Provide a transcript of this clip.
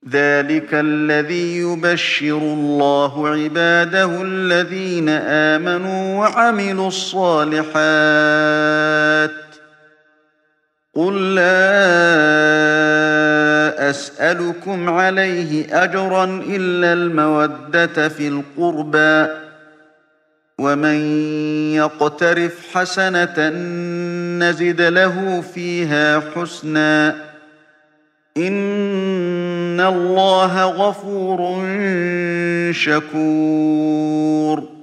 ذلك الذي يبشر الله عباده الذين آمنوا وعملوا الصالحات قل لا أسألكم عليه أجرا إلا المودة في القربى ومن يقترف حسنة نزد له فيها حسنا إن الله غفور شكور